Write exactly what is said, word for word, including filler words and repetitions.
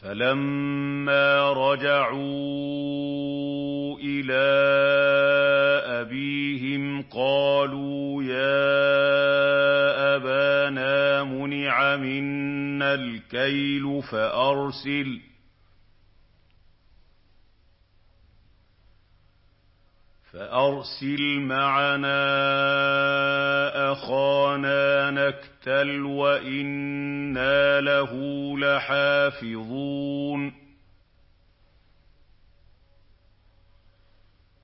فَلَمَّا رَجَعُوا إِلَىٰ أَبِيهِمْ قَالُوا يَا أَبَانَا مُنِعَ مِنَّا الْكَيْلُ فَأَرْسِلْ فَأَرْسِلْ مَعَنَا أَخَانَا نَكْتَلْ وَإِنَّا لَهُ لَحَافِظُونَ